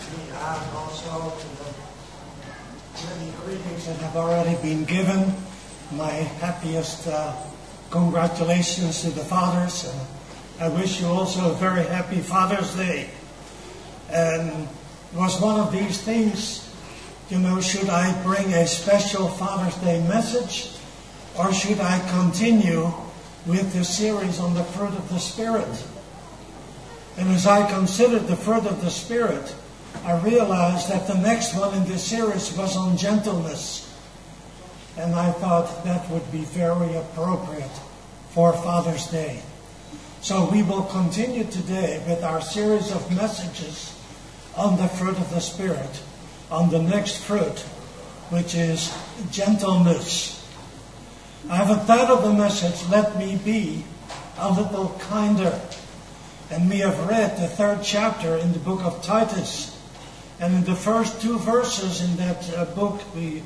And also to the many greetings that have already been given. My happiest congratulations to the fathers. I wish you also a very happy Father's Day. And it was one of these things, should I bring a special Father's Day message, or should I continue with the series on the fruit of the Spirit? And as I considered the fruit of the Spirit, I realized that the next one in this series was on gentleness. And I thought that would be very appropriate for Father's Day. So we will continue today with our series of messages on the fruit of the Spirit, on the next fruit, which is gentleness. I have entitled the message, Let Me Be a Little Kinder. And we have read the 3rd chapter in the book of Titus. And in the first 2 verses in that book,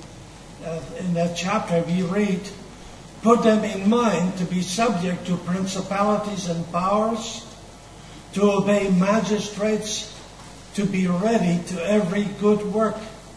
in that chapter, we read, "Put them in mind to be subject to principalities and powers, to obey magistrates, to be ready to every good work,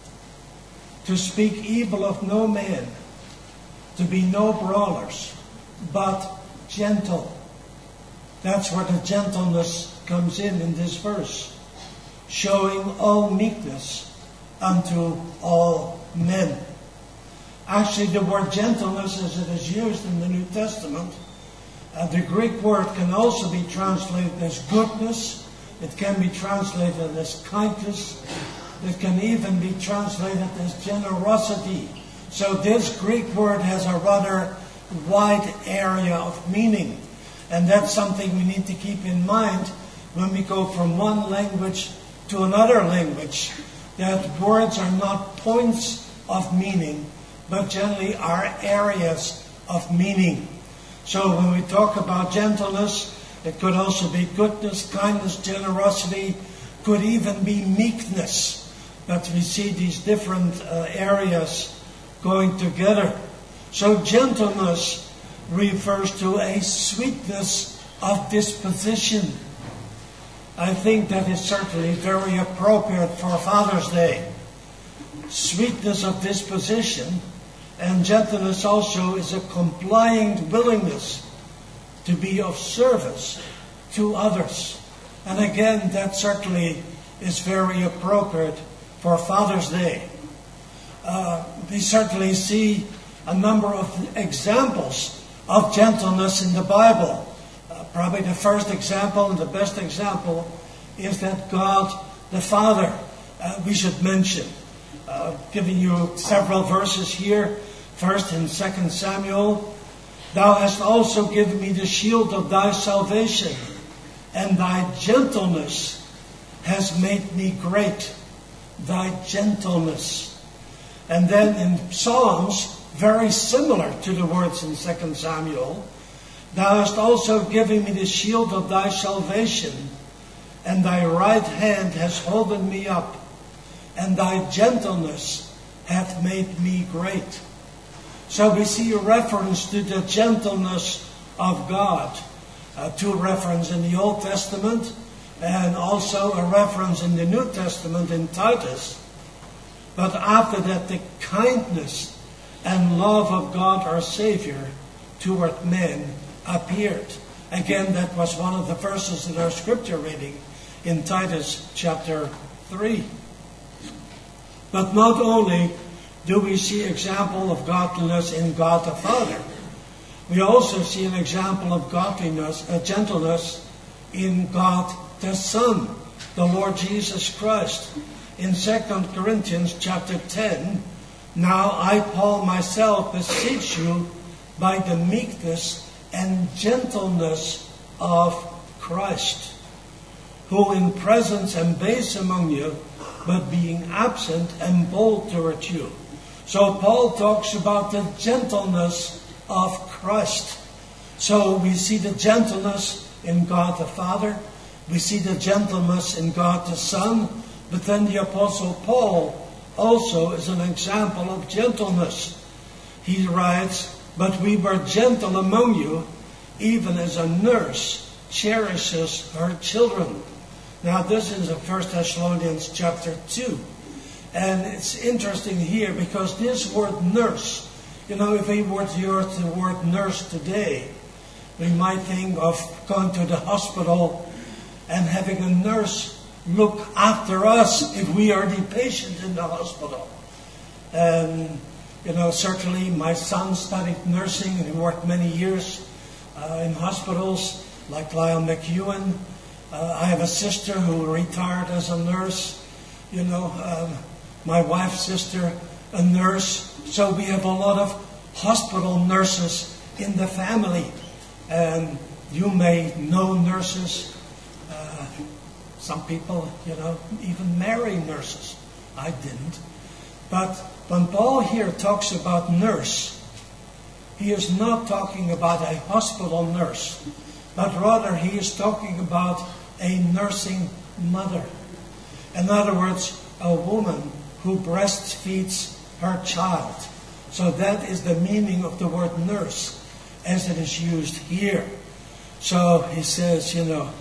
to speak evil of no man, to be no brawlers, but gentle." That's where the gentleness comes in this verse. Showing all meekness unto all men. Actually, the word gentleness, as it is used in the New Testament, the Greek word can also be translated as goodness. It can be translated as kindness. It can even be translated as generosity. So this Greek word has a rather wide area of meaning. And that's something we need to keep in mind when we go from one language to another language. That words are not points of meaning, but generally are areas of meaning. So when we talk about gentleness, it could also be goodness, kindness, generosity, could even be meekness. But we see these different areas going together. So gentleness refers to a sweetness of disposition. I think that is certainly very appropriate for Father's Day. Sweetness of disposition, and gentleness also is a complying willingness to be of service to others. And again, that certainly is very appropriate for Father's Day. We certainly see a number of examples of gentleness in the Bible. Probably the first example and the best example is that God the Father we should mention. Giving you several verses here. First in 2 Samuel, "Thou hast also given me the shield of thy salvation, and thy gentleness has made me great." Thy gentleness. And then in Psalms, very similar to the words in 2 Samuel, "Thou hast also given me the shield of thy salvation, and thy right hand has holden me up, and thy gentleness hath made me great." So we see a reference to the gentleness of God. 2 references in the Old Testament, and also a reference in the New Testament in Titus. But after that, the kindness and love of God our Savior toward men appeared. Again, that was one of the verses in our scripture reading in Titus chapter 3. But not only do we see example of godliness in God the Father, we also see an example of gentleness in God the Son, the Lord Jesus Christ. In 2 Corinthians chapter 10, "Now I, Paul, myself beseech you by the meekness and gentleness of Christ, who in presence am base among you, but being absent am bold toward you." So Paul talks about the gentleness of Christ. So we see the gentleness in God the Father, we see the gentleness in God the Son, but then the Apostle Paul also is an example of gentleness. He writes, "But we were gentle among you, even as a nurse cherishes her children." Now this is 1 Thessalonians chapter 2. And it's interesting here because this word nurse, if we were to use the word nurse today, we might think of going to the hospital and having a nurse look after us if we are the patient in the hospital. And, certainly my son studied nursing and he worked many years in hospitals like Lyle McEwen. I have a sister who retired as a nurse. My wife's sister, a nurse. So we have a lot of hospital nurses in the family. And you may know nurses. Some people, even marry nurses. I didn't. But when Paul here talks about nurse, he is not talking about a hospital nurse, but rather he is talking about a nursing mother. In other words, a woman who breastfeeds her child. So that is the meaning of the word nurse as it is used here. So he says,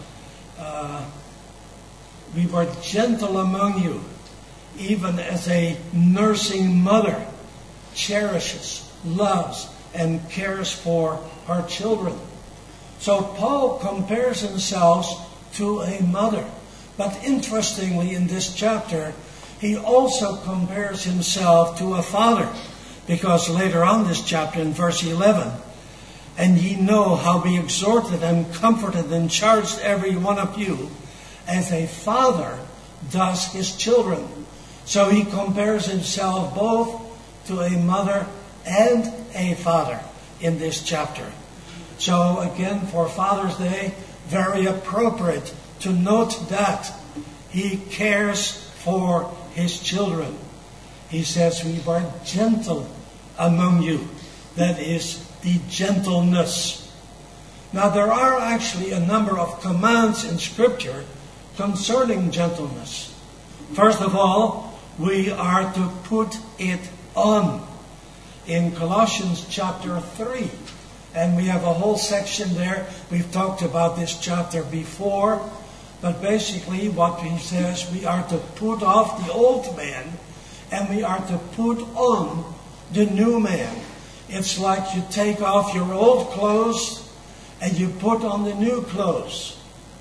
we were gentle among you, even as a nursing mother cherishes, loves, and cares for her children. So Paul compares himself to a mother. But interestingly, in this chapter, he also compares himself to a father. Because later on this chapter, in verse 11, and ye know how we exhorted and comforted and charged every one of you, as a father does his children. So he compares himself both to a mother and a father in this chapter. So again, for Father's Day, very appropriate to note that he cares for his children. He says, we were gentle among you. That is the gentleness. Now there are actually a number of commands in Scripture concerning gentleness. First of all, we are to put it on. In Colossians chapter 3, and we have a whole section there. We've talked about this chapter before, but basically what he says, we are to put off the old man and we are to put on the new man. It's like you take off your old clothes and you put on the new clothes.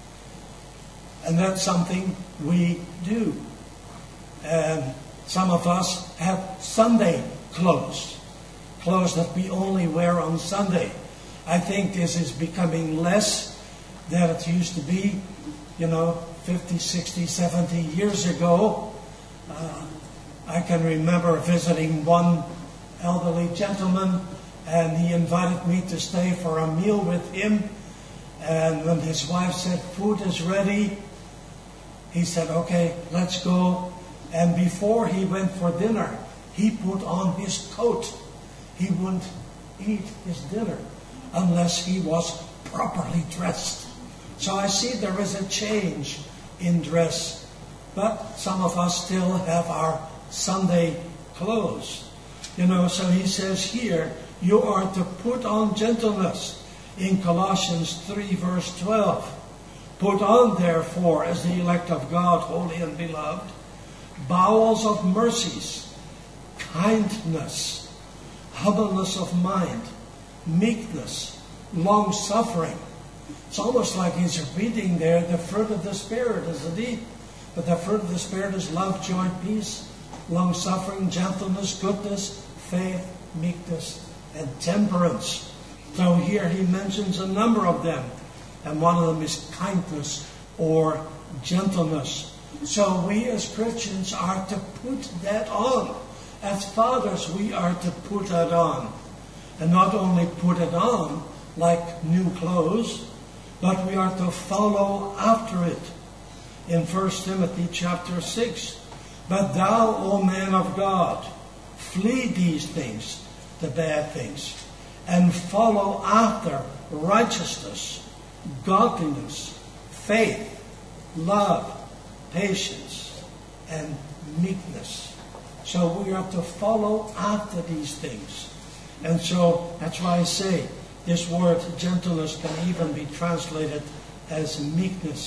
And that's something we do. And some of us have Sunday clothes that we only wear on Sunday. I think this is becoming less than it used to be, 50, 60, 70 years ago. I can remember visiting one elderly gentleman, and he invited me to stay for a meal with him. And when his wife said, food is ready, he said, okay, let's go. And before he went for dinner, he put on his coat. He wouldn't eat his dinner unless he was properly dressed. So I see there is a change in dress. But some of us still have our Sunday clothes. So he says here, you are to put on gentleness. In Colossians 3 verse 12. Put on therefore, as the elect of God, holy and beloved, bowels of mercies, kindness, humbleness of mind, meekness, long-suffering. It's almost like he's repeating there the fruit of the Spirit, isn't he? But the fruit of the Spirit is love, joy, peace, long-suffering, gentleness, goodness, faith, meekness, and temperance. So here he mentions a number of them. And one of them is kindness or gentleness. So we as Christians are to put that on. As fathers, we are to put that on. And not only put it on like new clothes, but we are to follow after it. In 1 Timothy chapter 6, but thou, O man of God, flee these things, the bad things, and follow after righteousness, godliness, faith, love, patience, and meekness. So we are to follow after these things. And so that's why I say this word gentleness can even be translated as meekness.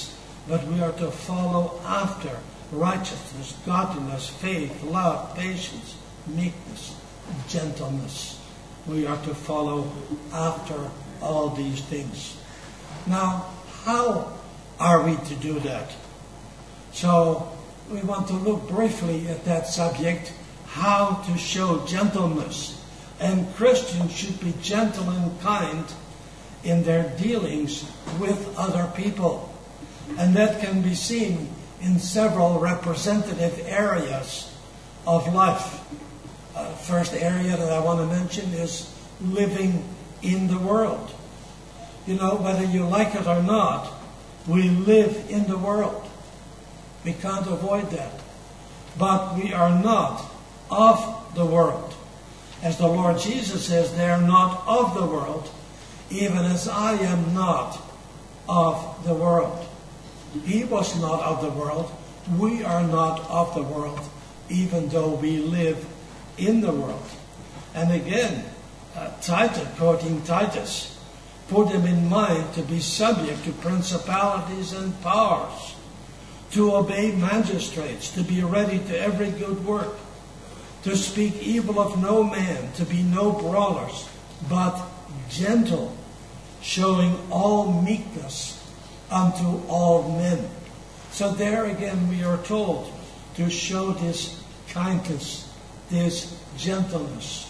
but we are to follow after righteousness, godliness, faith, love, patience, meekness, gentleness. We are to follow after all these things. Now, how are we to do that? So, we want to look briefly at that subject, how to show gentleness. And Christians should be gentle and kind in their dealings with other people. And that can be seen in several representative areas of life. First area that I want to mention is living in the world. You know, whether you like it or not, we live in the world. We can't avoid that. But we are not of the world. As the Lord Jesus says, they are not of the world, even as I am not of the world. He was not of the world. We are not of the world, even though we live in the world. And again, Titus, quoting Titus, put them in mind to be subject to principalities and powers, to obey magistrates, to be ready to every good work, to speak evil of no man, to be no brawlers, but gentle, showing all meekness unto all men. So there again we are told to show this kindness, this gentleness.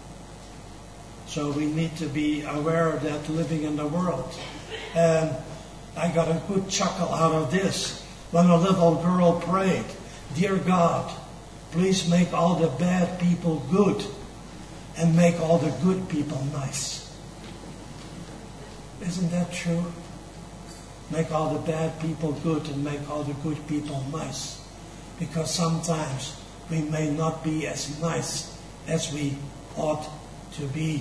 So we need to be aware of that living in the world. And I got a good chuckle out of this when a little girl prayed, "Dear God, please make all the bad people good and make all the good people nice." Isn't that true? Make all the bad people good and make all the good people nice. Because sometimes we may not be as nice as we ought to be.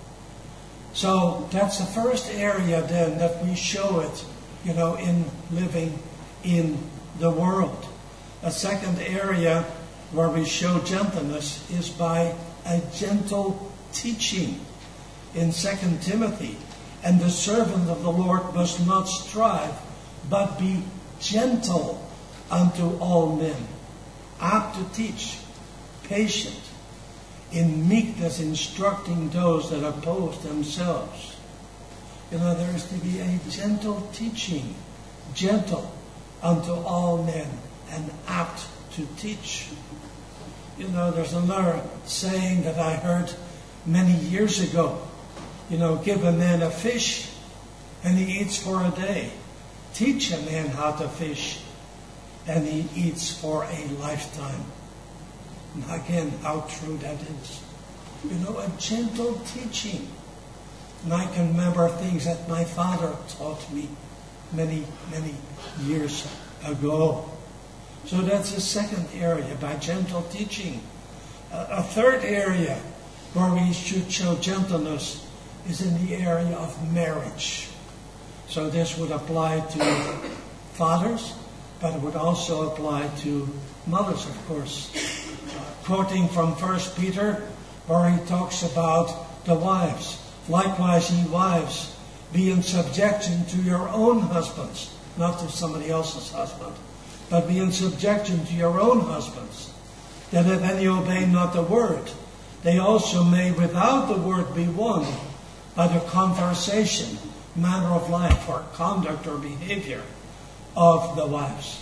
So that's the first area then that we show it, in living in the world. A second area where we show gentleness is by a gentle teaching. In 2 Timothy, "And the servant of the Lord must not strive, but be gentle unto all men, apt to teach, patient, in meekness instructing those that oppose themselves." There is to be a gentle teaching, gentle unto all men, and apt to teach. There's another saying that I heard many years ago. Give a man a fish, and he eats for a day. Teach a man how to fish, and he eats for a lifetime. And again, how true that is. A gentle teaching. And I can remember things that my father taught me many, many years ago. So that's the second area, by gentle teaching. A third area where we should show gentleness is in the area of marriage. So this would apply to fathers, but it would also apply to mothers, of course. Quoting from 1 Peter, where he talks about the wives. "Likewise, ye wives, be in subjection to your own husbands," not to somebody else's husband, but be in subjection to your own husbands, "that if any obey not the word, they also may without the word be won by the conversation, manner of life, or conduct or behavior of the wives,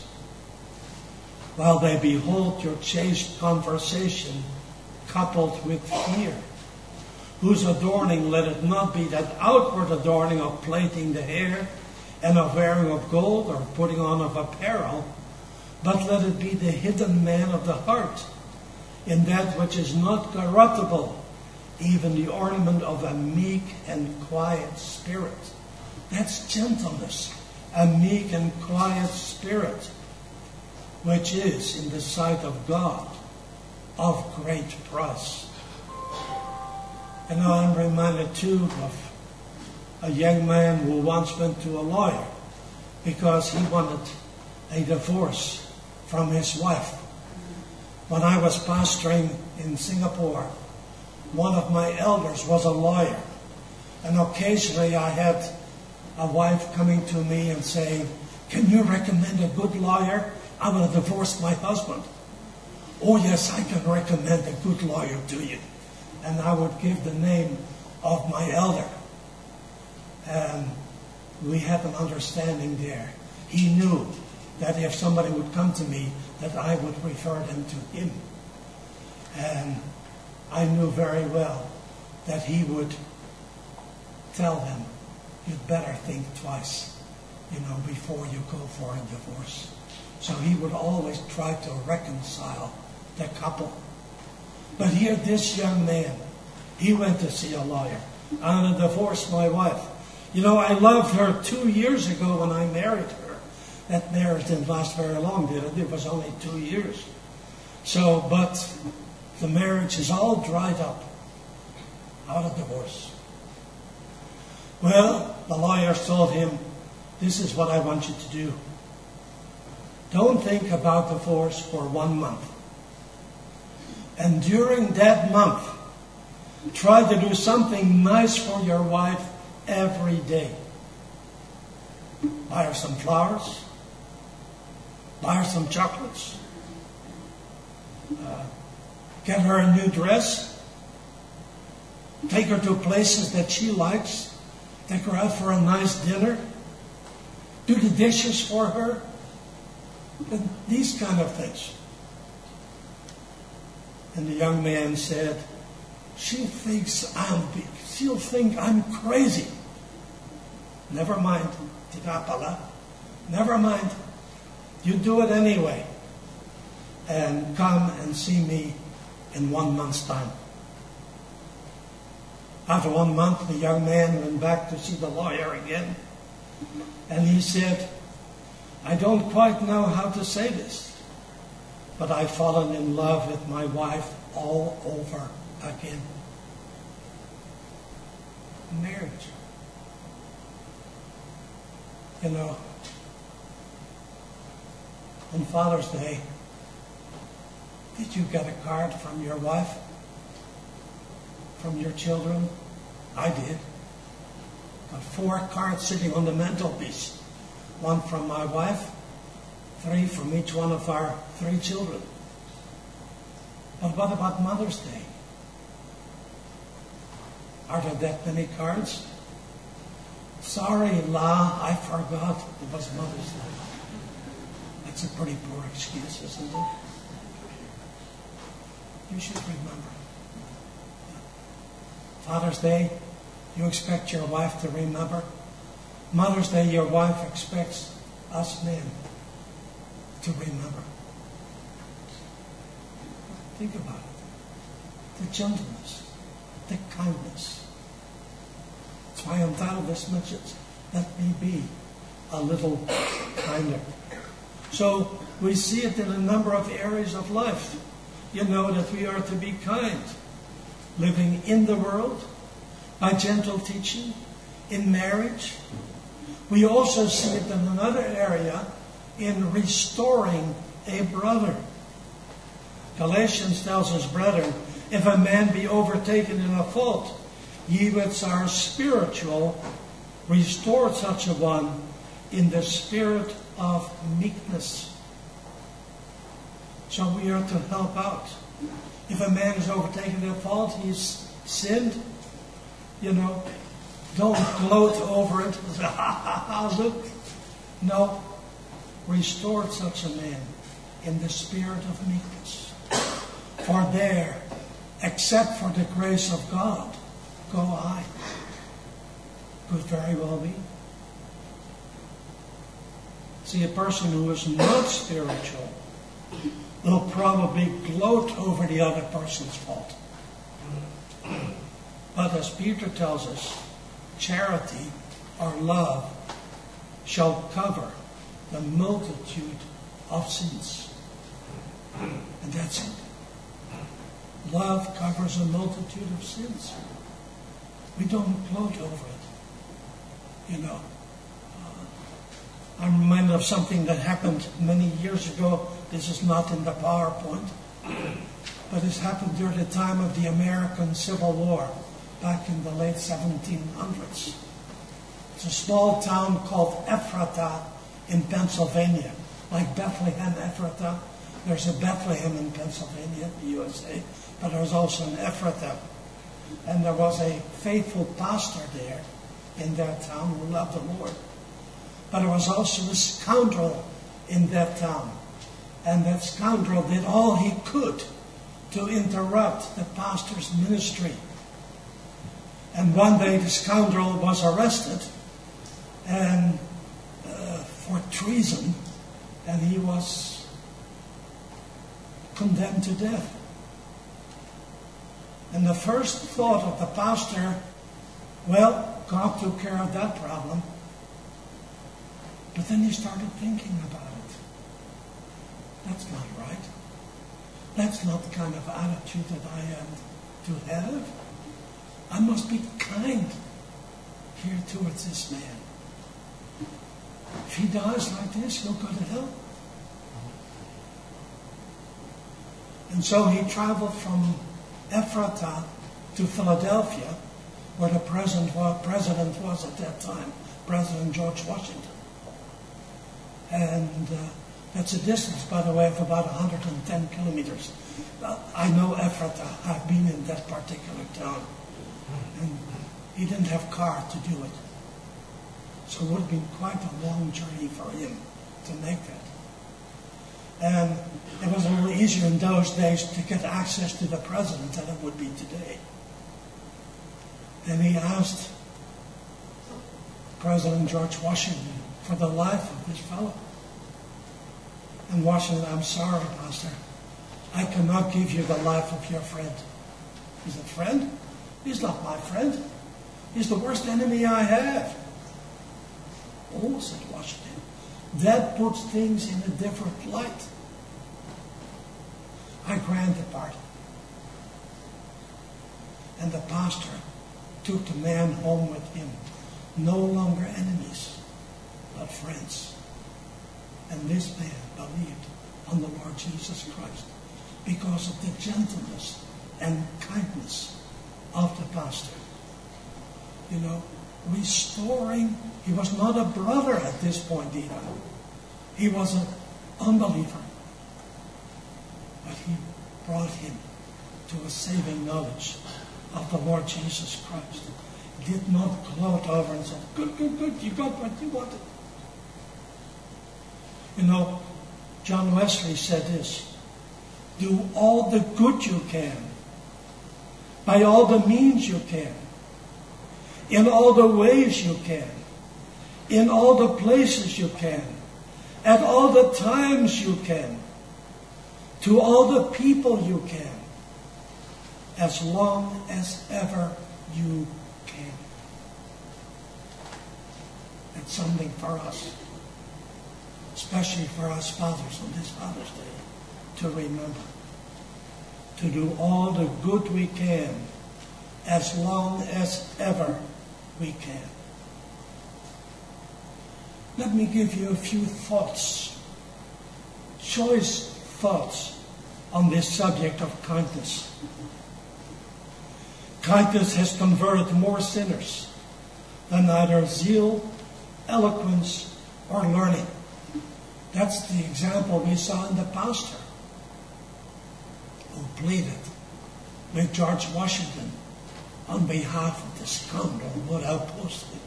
while they behold your chaste conversation coupled with fear, whose adorning let it not be that outward adorning of plaiting the hair and of wearing of gold or putting on of apparel, but let it be the hidden man of the heart, in that which is not corruptible, even the ornament of a meek and quiet spirit." That's gentleness, a meek and quiet spirit, which is, in the sight of God, of great price. And now I'm reminded too of a young man who once went to a lawyer because he wanted a divorce from his wife. When I was pastoring in Singapore, one of my elders was a lawyer. And occasionally I had a wife coming to me and saying, Can you recommend a good lawyer? I will divorce my husband. Oh yes, I can recommend a good lawyer to you. And I would give the name of my elder. And we had an understanding there. He knew that if somebody would come to me, that I would refer them to him. And I knew very well that he would tell them, you'd better think twice, before you go for a divorce. So he would always try to reconcile the couple. But here, this young man, he went to see a lawyer. I'm going to divorce my wife. I loved her 2 years ago when I married her. That marriage didn't last very long, did it? It was only 2 years. But the marriage is all dried up out of divorce. Well, the lawyers told him, this is what I want you to do. Don't think about divorce for 1 month. And during that month, try to do something nice for your wife every day. Buy her some flowers. Buy her some chocolates. Get her a new dress. Take her to places that she likes. Take her out for a nice dinner. Do the dishes for her. And these kind of things. And the young man said, she'll think I'm crazy. Never mind, Tikapala. Never mind. You do it anyway. And come and see me in 1 month's time. After 1 month, the young man went back to see the lawyer again. And he said, I don't quite know how to say this, but I've fallen in love with my wife all over again. Marriage. On Father's Day, did you get a card from your wife? From your children? I did. Got 4 cards sitting on the mantelpiece. 1 from my wife, 3 from each one of our 3 children. But what about Mother's Day? Are there that many cards? Sorry, La, I forgot it was Mother's Day. That's a pretty poor excuse, isn't it? You should remember. Father's Day, you expect your wife to remember. Mother's Day, your wife expects us men to remember. Think about it. The gentleness, the kindness. That's why I'm titled this message, let me be a little kinder. So we see it in a number of areas of life. That we are to be kind. Living in the world, by gentle teaching, in marriage. We also see it in another area, in restoring a brother. Galatians tells us, brethren, if a man be overtaken in a fault, ye which are spiritual, restore such a one in the spirit of meekness. So we are to help out. If a man is overtaken in a fault, he's sinned, don't gloat over it. Look. No. Restore such a man in the spirit of meekness. For there, except for the grace of God, go I. Could very well be. See, a person who is not spiritual will probably gloat over the other person's fault. But as Peter tells us, charity or love shall cover the multitude of sins. And that's it. Love covers a multitude of sins. We don't gloat over it. I'm reminded of something that happened many years ago. This is not in the PowerPoint. But it happened during the time of the American Civil War, back in the late 1700s. It's a small town called Ephrata in Pennsylvania, like Bethlehem, Ephrata. There's a Bethlehem in Pennsylvania, USA, but there was also an Ephrata. And there was a faithful pastor there in that town who loved the Lord. But there was also a scoundrel in that town. And that scoundrel did all he could to interrupt the pastor's ministry. And one day the scoundrel was arrested and for treason, and he was condemned to death. And the first thought of the pastor, well, God took care of that problem. But then he started thinking about it. That's not right. That's not the kind of attitude that I am to have. I must be kind here towards this man. If he dies like this, he'll go to hell. And so he traveled from Ephrata to Philadelphia, where the president was at that time, President George Washington. And that's a distance, by the way, of about 110 kilometers. I know Ephrata. I've been in that particular town. And he didn't have a car to do it. So it would have been quite a long journey for him to make that. And it was a little easier in those days to get access to the president than it would be today. And he asked President George Washington for the life of this fellow. And Washington, I'm sorry, Pastor, I cannot give you the life of your friend. He's a friend? He's not my friend. He's the worst enemy I have. Oh, said Washington, that puts things in a different light. I grant the pardon. And the pastor took the man home with him. No longer enemies, but friends. And this man believed on the Lord Jesus Christ because of the gentleness and kindness of the pastor. You know, restoring. He was not a brother at this point either. He was an unbeliever. But he brought him to a saving knowledge of the Lord Jesus Christ. He did not gloat over and say, good, you got what you wanted. You know, John Wesley said this, do all the good you can, by all the means you can, in all the ways you can, in all the places you can, at all the times you can, to all the people you can, as long as ever you can. That's something for us, especially for us fathers on this Father's Day, to remember. To do all the good we can, as long as ever we can. Let me give you a few thoughts, choice thoughts on this subject of kindness. Kindness has converted more sinners than either zeal, eloquence, or learning. That's the example we saw in the pastor who pleaded with George Washington on behalf of the scoundrel who would outpost him.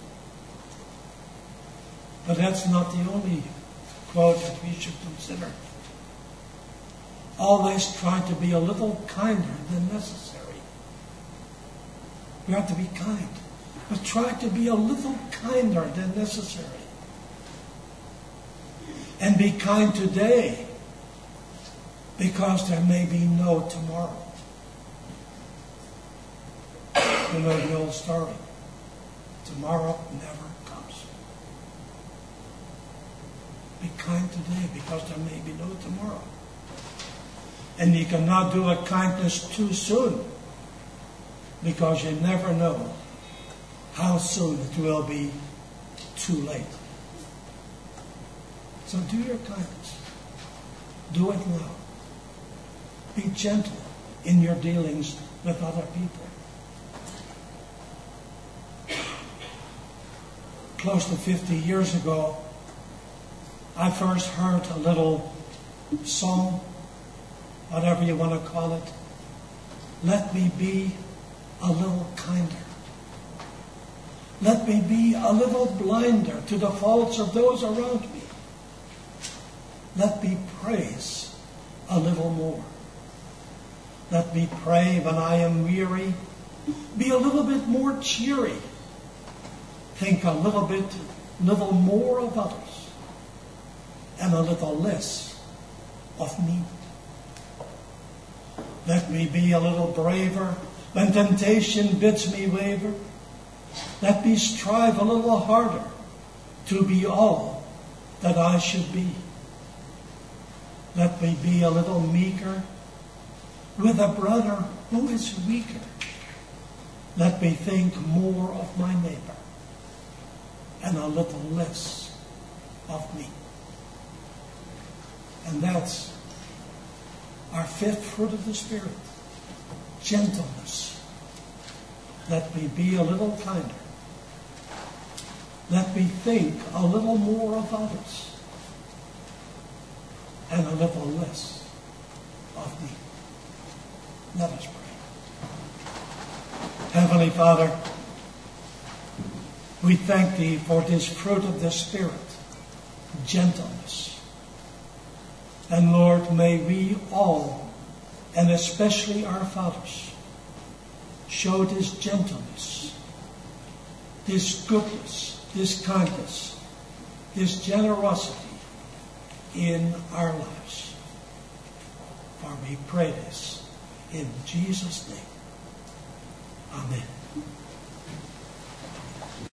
But that's not the only quote that we should consider. Always try to be a little kinder than necessary. We have to be kind, but try to be a little kinder than necessary. And be kind today, because there may be no tomorrow. You know the old story. Tomorrow never comes. Be kind today, because there may be no tomorrow. And you cannot do a kindness too soon, because you never know how soon it will be too late. So do your kindness. Do it now. Be gentle in your dealings with other people. Close to 50 years ago, I first heard a little song, whatever you want to call it. Let me be a little kinder. Let me be a little blinder to the faults of those around me. Let me praise a little more. Let me pray when I am weary. Be a little bit more cheery. Think a little more of others and a little less of me. Let me be a little braver when temptation bids me waver. Let me strive a little harder to be all that I should be. Let me be a little meeker with a brother who is weaker. Let me think more of my neighbor and a little less of me. And that's our fifth fruit of the Spirit, gentleness. Let me be a little kinder. Let me think a little more of others and a little less of me. Let us pray. Heavenly Father, we thank Thee for this fruit of the Spirit, gentleness. And Lord, may we all, and especially our fathers, show this gentleness, this goodness, this kindness, this generosity in our lives. For we pray this in Jesus' name. Amen.